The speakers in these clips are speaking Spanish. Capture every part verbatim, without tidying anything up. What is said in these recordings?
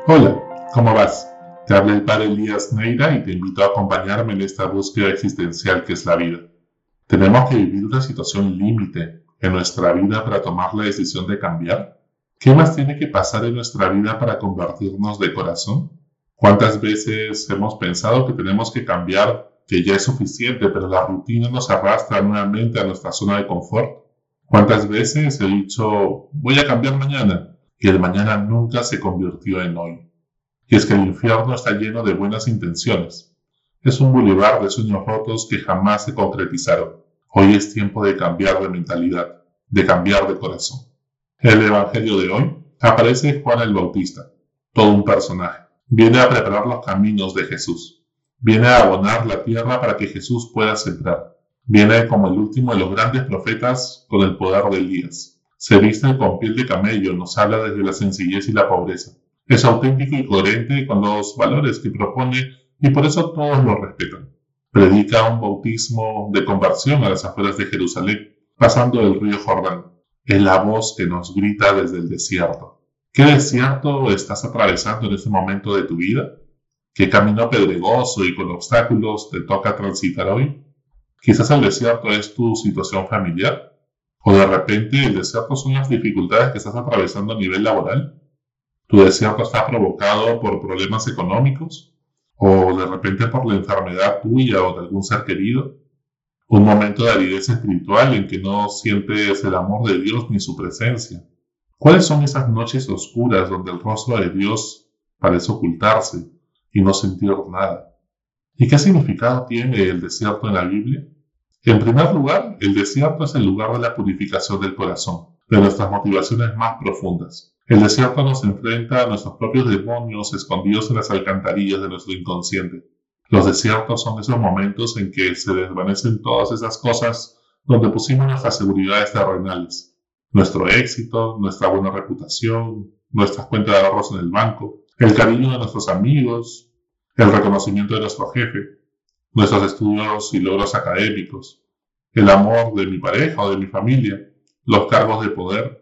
Hola, ¿cómo vas? Te habla el padre Elías Neira y te invito a acompañarme en esta búsqueda existencial que es la vida. ¿Tenemos que vivir una situación límite en nuestra vida para tomar la decisión de cambiar? ¿Qué más tiene que pasar en nuestra vida para convertirnos de corazón? ¿Cuántas veces hemos pensado que tenemos que cambiar, que ya es suficiente, pero la rutina nos arrastra nuevamente a nuestra zona de confort? ¿Cuántas veces he dicho, voy a cambiar mañana? Y el mañana nunca se convirtió en hoy. Y es que el infierno está lleno de buenas intenciones. Es un bulevar de sueños rotos que jamás se concretizaron. Hoy es tiempo de cambiar de mentalidad, de cambiar de corazón. En el Evangelio de hoy aparece Juan el Bautista, todo un personaje. Viene a preparar los caminos de Jesús. Viene a abonar la tierra para que Jesús pueda sembrar. Viene como el último de los grandes profetas con el poder de Elías. Se viste con piel de camello, nos habla desde la sencillez y la pobreza. Es auténtico y coherente con los valores que propone y por eso todos lo respetan. Predica un bautismo de conversión a las afueras de Jerusalén, pasando el río Jordán. Es la voz que nos grita desde el desierto. ¿Qué desierto estás atravesando en este momento de tu vida? ¿Qué camino pedregoso y con obstáculos te toca transitar hoy? Quizás el desierto es tu situación familiar. O de repente el desierto son las dificultades que estás atravesando a nivel laboral. ¿Tu desierto está provocado por problemas económicos? ¿O de repente por la enfermedad tuya o de algún ser querido? ¿Un momento de aridez espiritual en que no sientes el amor de Dios ni su presencia? ¿Cuáles son esas noches oscuras donde el rostro de Dios parece ocultarse y no sentir nada? ¿Y qué significado tiene el desierto en la Biblia? En primer lugar, el desierto es el lugar de la purificación del corazón, de nuestras motivaciones más profundas. El desierto nos enfrenta a nuestros propios demonios escondidos en las alcantarillas de nuestro inconsciente. Los desiertos son esos momentos en que se desvanecen todas esas cosas donde pusimos nuestras seguridades terrenales. Nuestro éxito, nuestra buena reputación, nuestras cuentas de ahorros en el banco, el cariño de nuestros amigos, el reconocimiento de nuestro jefe, nuestros estudios y logros académicos, el amor de mi pareja o de mi familia, los cargos de poder.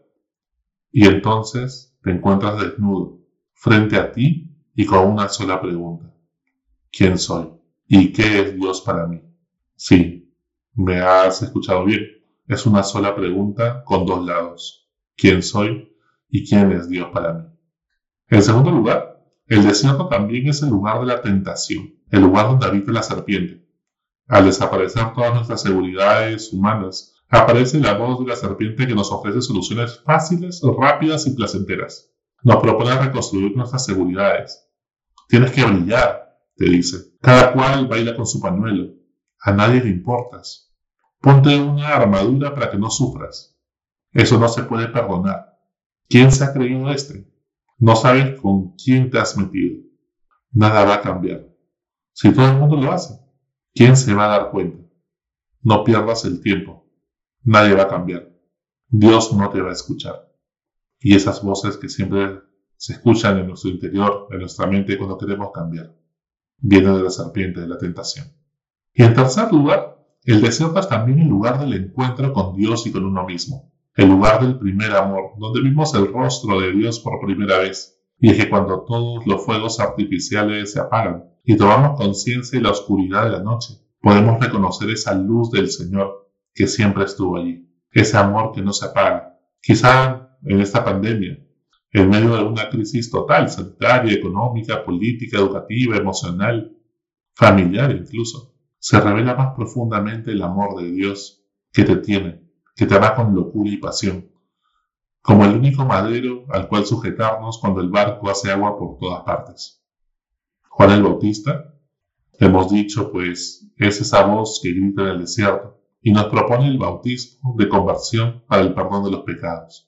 Y entonces te encuentras desnudo, frente a ti y con una sola pregunta. ¿Quién soy? ¿Y qué es Dios para mí? Sí, me has escuchado bien. Es una sola pregunta con dos lados. ¿Quién soy? ¿Y quién es Dios para mí? En segundo lugar, el desierto también es el lugar de la tentación, el lugar donde habita la serpiente. Al desaparecer todas nuestras seguridades humanas, aparece la voz de la serpiente que nos ofrece soluciones fáciles, rápidas y placenteras. Nos propone reconstruir nuestras seguridades. Tienes que brillar, te dice. Cada cual baila con su pañuelo. A nadie le importas. Ponte una armadura para que no sufras. Eso no se puede perdonar. ¿Quién se ha creído este? No sabes con quién te has metido. Nada va a cambiar. Si todo el mundo lo hace, ¿quién se va a dar cuenta? No pierdas el tiempo. Nadie va a cambiar. Dios no te va a escuchar. Y esas voces que siempre se escuchan en nuestro interior, en nuestra mente cuando queremos cambiar, vienen de la serpiente, de la tentación. Y en tercer lugar, el desierto es también el lugar del encuentro con Dios y con uno mismo. El lugar del primer amor, donde vimos el rostro de Dios por primera vez. Y es que cuando todos los fuegos artificiales se apagan y tomamos conciencia de la oscuridad de la noche, podemos reconocer esa luz del Señor que siempre estuvo allí. Ese amor que no se apaga. Quizá en esta pandemia, en medio de una crisis total, sanitaria, económica, política, educativa, emocional, familiar incluso, se revela más profundamente el amor de Dios que te tiene, que te ama con locura y pasión, como el único madero al cual sujetarnos cuando el barco hace agua por todas partes. Juan el Bautista, hemos dicho, pues, es esa voz que grita en el desierto y nos propone el bautismo de conversión para el perdón de los pecados.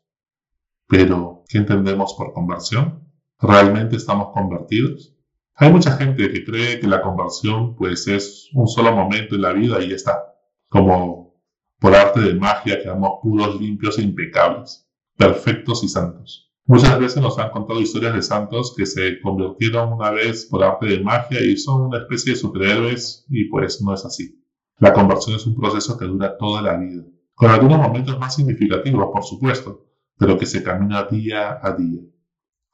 Pero, ¿qué entendemos por conversión? ¿Realmente estamos convertidos? Hay mucha gente que cree que la conversión, pues, es un solo momento en la vida y ya está, como por arte de magia quedamos puros, limpios e impecables, perfectos y santos. Muchas veces nos han contado historias de santos que se convirtieron una vez por arte de magia y son una especie de superhéroes y pues no es así. La conversión es un proceso que dura toda la vida, con algunos momentos más significativos, por supuesto, pero que se camina día a día.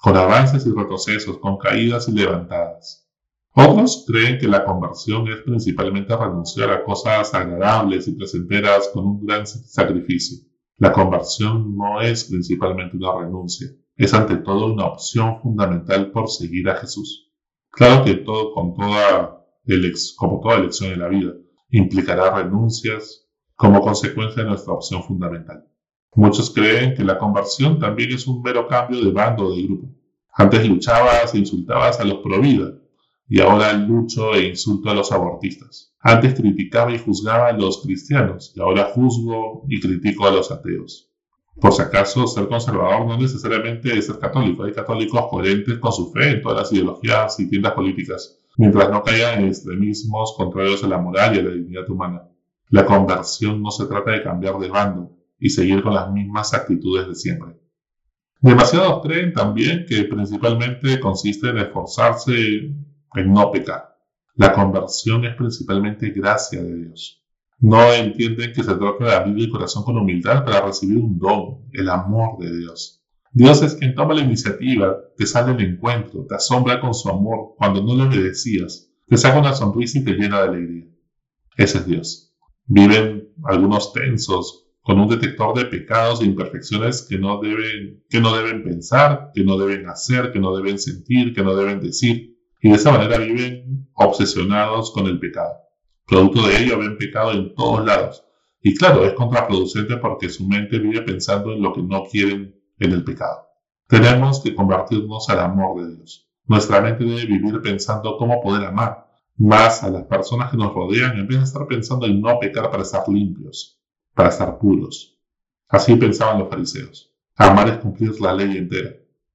con avances y retrocesos, con caídas y levantadas. Otros creen que la conversión es principalmente renunciar a cosas agradables y placenteras con un gran sacrificio. La conversión no es principalmente una renuncia, es ante todo una opción fundamental por seguir a Jesús. Claro que todo, con toda elec- como toda elección en la vida, implicará renuncias como consecuencia de nuestra opción fundamental. Muchos creen que la conversión también es un mero cambio de bando o de grupo. Antes luchabas e insultabas a los pro vida, y ahora lucho e insulto a los abortistas. Antes criticaba y juzgaba a los cristianos, y ahora juzgo y critico a los ateos. Por si acaso, ser conservador no necesariamente es ser católico. Hay católicos coherentes con su fe en todas las ideologías y tiendas políticas, mientras no caigan en extremismos contrarios a la moral y a la dignidad humana. La conversión no se trata de cambiar de bando y seguir con las mismas actitudes de siempre. Demasiados creen también que principalmente consiste en esforzarse en no pecar. La conversión es principalmente gracia de Dios. No entienden que se trata de abrir el corazón con humildad para recibir un don, el amor de Dios. Dios es quien toma la iniciativa, te sale al encuentro, te asombra con su amor cuando no le obedecías, te saca una sonrisa y te llena de alegría. Ese es Dios. Viven algunos tensos, con un detector de pecados e imperfecciones que no deben, que no deben pensar, que no deben hacer, que no deben sentir, que no deben decir. Y de esa manera viven obsesionados con el pecado. Producto de ello ven pecado en todos lados. Y claro, es contraproducente porque su mente vive pensando en lo que no quieren en el pecado. Tenemos que convertirnos al amor de Dios. Nuestra mente debe vivir pensando cómo poder amar más a las personas que nos rodean en vez de estar pensando en no pecar para estar limpios, para estar puros. Así pensaban los fariseos. Amar es cumplir la ley entera.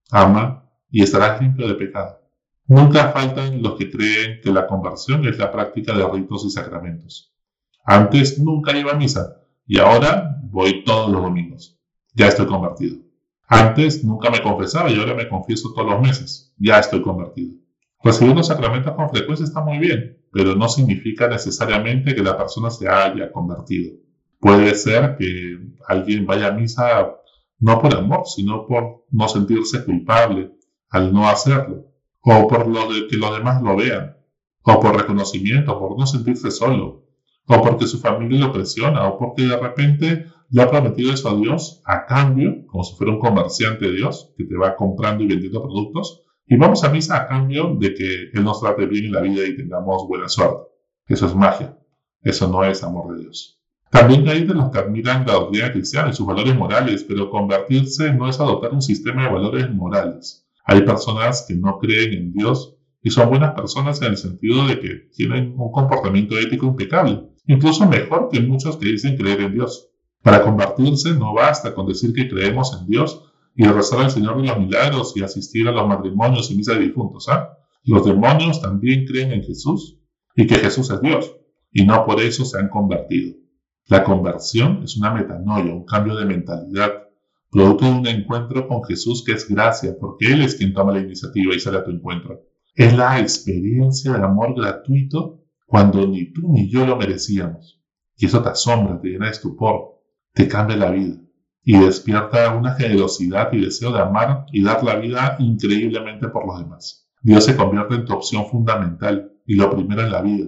Ama y estarás limpio de pecado. Nunca faltan los que creen que la conversión es la práctica de ritos y sacramentos. Antes nunca iba a misa y ahora voy todos los domingos. Ya estoy convertido. Antes nunca me confesaba y ahora me confieso todos los meses. Ya estoy convertido. Recibir los sacramentos con frecuencia está muy bien, pero no significa necesariamente que la persona se haya convertido. Puede ser que alguien vaya a misa no por amor, sino por no sentirse culpable al no hacerlo. O por lo de que los demás lo vean, o por reconocimiento, por no sentirse solo, o porque su familia lo presiona, o porque de repente le ha prometido eso a Dios a cambio, como si fuera un comerciante de Dios que te va comprando y vendiendo productos, y vamos a misa a cambio de que Él nos trate bien en la vida y tengamos buena suerte. Eso es magia, eso no es amor de Dios. También hay de los que admiran la doctrina cristiana y sus valores morales, pero convertirse no es adoptar un sistema de valores morales. Hay personas que no creen en Dios y son buenas personas en el sentido de que tienen un comportamiento ético impecable, incluso mejor que muchos que dicen creer en Dios. Para convertirse no basta con decir que creemos en Dios y rezar al Señor de los milagros y asistir a los matrimonios y misas de difuntos. ¿eh? Los demonios también creen en Jesús y que Jesús es Dios, y no por eso se han convertido. La conversión es una metanoia, un cambio de mentalidad, producto de un encuentro con Jesús que es gracia, porque Él es quien toma la iniciativa y sale a tu encuentro. Es la experiencia de amor gratuito cuando ni tú ni yo lo merecíamos. Y eso te asombra, te llena de estupor, te cambia la vida y despierta una generosidad y deseo de amar y dar la vida increíblemente por los demás. Dios se convierte en tu opción fundamental y lo primero en la vida.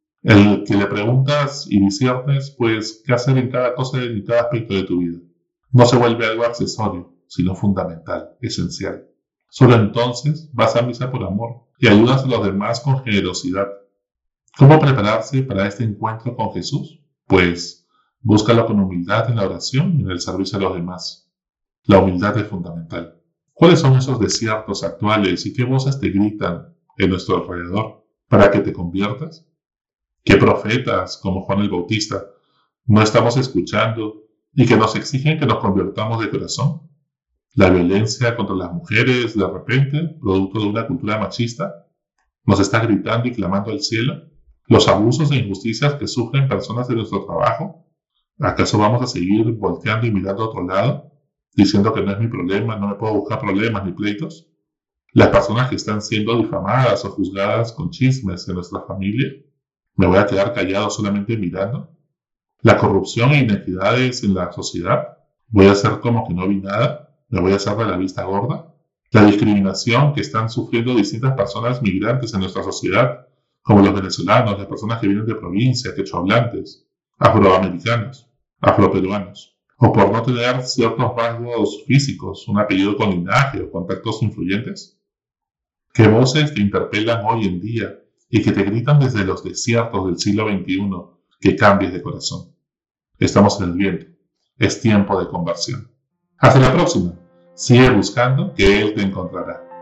El que le preguntas y disiernes, pues, qué hacer en cada cosa y en cada aspecto de tu vida. No se vuelve algo accesorio, sino fundamental, esencial. Solo entonces vas a misa por amor y ayudas a los demás con generosidad. ¿Cómo prepararse para este encuentro con Jesús? Pues búscalo con humildad en la oración y en el servicio a los demás. La humildad es fundamental. ¿Cuáles son esos desiertos actuales y qué voces te gritan en nuestro alrededor para que te conviertas? ¿Qué profetas, como Juan el Bautista, no estamos escuchando y que nos exigen que nos convirtamos de corazón? La violencia contra las mujeres, de repente, producto de una cultura machista, nos está gritando y clamando al cielo. Los abusos e injusticias que sufren personas de nuestro trabajo, ¿acaso vamos a seguir volteando y mirando a otro lado, diciendo que no es mi problema, no me puedo buscar problemas ni pleitos? Las personas que están siendo difamadas o juzgadas con chismes en nuestra familia, ¿me voy a quedar callado solamente mirando? La corrupción e inequidades en la sociedad, ¿voy a hacer como que no vi nada? ¿Me voy a hacer de la vista gorda? La discriminación que están sufriendo distintas personas migrantes en nuestra sociedad, como los venezolanos, las personas que vienen de provincias, quechohablantes, afroamericanos, afroperuanos, o por no tener ciertos rasgos físicos, un apellido con linaje o contactos influyentes. ¿Qué voces te interpelan hoy en día y que te gritan desde los desiertos del siglo veintiuno que cambies de corazón? Estamos en el viento. Es tiempo de conversión. Hasta la próxima. Sigue buscando que Él te encontrará.